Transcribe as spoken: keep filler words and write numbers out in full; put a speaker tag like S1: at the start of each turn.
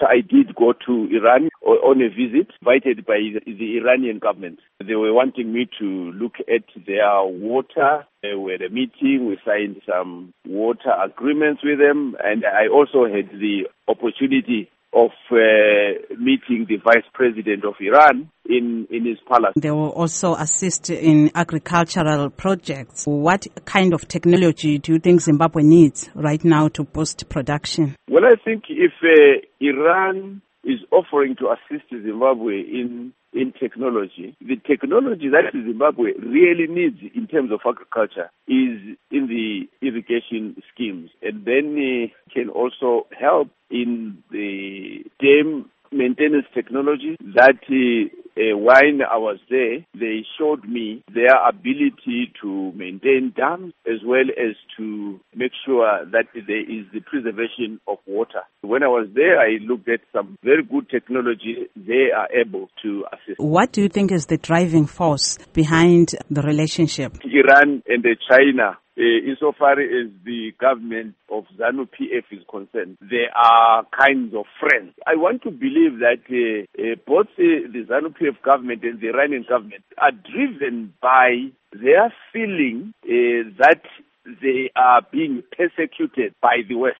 S1: I did go to Iran on a visit, invited by the Iranian government. They were wanting me to look at their water. We were at a meeting, we signed some water agreements with them, and I also had the opportunity of uh, meeting the Vice President of Iran in, in his palace.
S2: They will also assist in agricultural projects. What kind of technology do you think Zimbabwe needs right now to boost production?
S1: Well, I think if uh, Iran is offering to assist Zimbabwe in in technology, the technology that Zimbabwe really needs in terms of agriculture is in the irrigation schemes, and then uh, can also help in the dam maintenance technology that uh, uh, when I was there, they showed me their ability to maintain dams as well as to make sure that there is the preservation of water. When I was there, I looked at some very good technology they are able to assist.
S2: What do you think is the driving force behind the relationship?
S1: Iran and uh, China. Uh, insofar as the government of ZANU-P F is concerned, they are kinds of friends. I want to believe that uh, uh, both uh, the ZANU-P F government and the Iranian government are driven by their feeling uh, that they are being persecuted by the West.